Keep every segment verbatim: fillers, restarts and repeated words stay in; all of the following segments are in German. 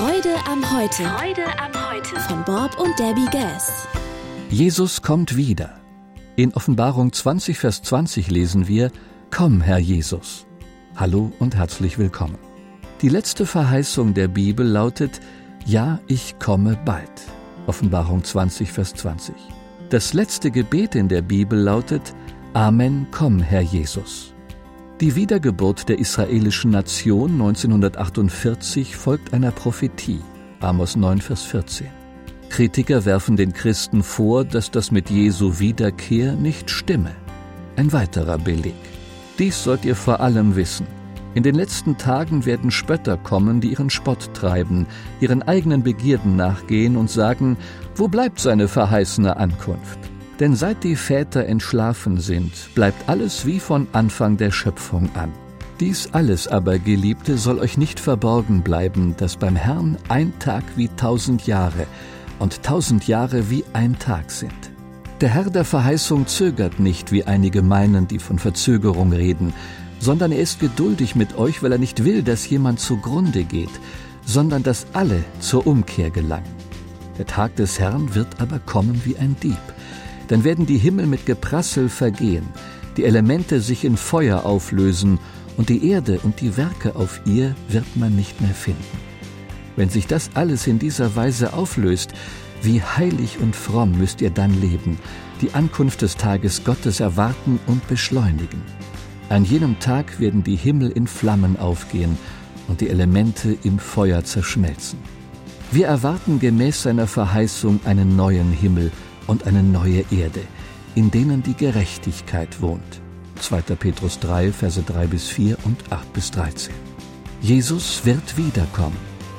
Freude am Heute. Freude am Heute. Von Bob und Debbie Gass. Jesus kommt wieder. In Offenbarung zwanzig, Vers zwanzig lesen wir: Komm, Herr Jesus. Hallo und herzlich willkommen. Die letzte Verheißung der Bibel lautet: Ja, ich komme bald. Offenbarung zwanzig, Vers zwanzig. Das letzte Gebet in der Bibel lautet: Amen, komm, Herr Jesus. Die Wiedergeburt der israelischen Nation neunzehnhundertachtundvierzig folgt einer Prophetie, Amos neun, Vers vierzehn. Kritiker werfen den Christen vor, dass das mit Jesu Wiederkehr nicht stimme. Ein weiterer Beleg. Dies sollt ihr vor allem wissen: In den letzten Tagen werden Spötter kommen, die ihren Spott treiben, ihren eigenen Begierden nachgehen und sagen: Wo bleibt seine verheißene Ankunft? Denn seit die Väter entschlafen sind, bleibt alles wie von Anfang der Schöpfung an. Dies alles aber, Geliebte, soll euch nicht verborgen bleiben, dass beim Herrn ein Tag wie tausend Jahre und tausend Jahre wie ein Tag sind. Der Herr der Verheißung zögert nicht, wie einige meinen, die von Verzögerung reden, sondern er ist geduldig mit euch, weil er nicht will, dass jemand zugrunde geht, sondern dass alle zur Umkehr gelangen. Der Tag des Herrn wird aber kommen wie ein Dieb. Dann werden die Himmel mit Geprassel vergehen, die Elemente sich in Feuer auflösen, und die Erde und die Werke auf ihr wird man nicht mehr finden. Wenn sich das alles in dieser Weise auflöst, wie heilig und fromm müsst ihr dann leben, die Ankunft des Tages Gottes erwarten und beschleunigen. An jenem Tag werden die Himmel in Flammen aufgehen und die Elemente im Feuer zerschmelzen. Wir erwarten gemäß seiner Verheißung einen neuen Himmel und eine neue Erde, in denen die Gerechtigkeit wohnt. zweiter Petrus drei, Verse drei bis vier und acht bis dreizehn. Jesus wird wiederkommen.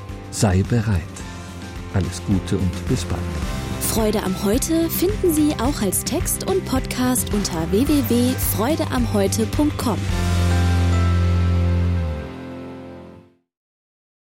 Sei bereit. Alles Gute und bis bald. Freude am Heute finden Sie auch als Text und Podcast unter w w w punkt freude am heute punkt com.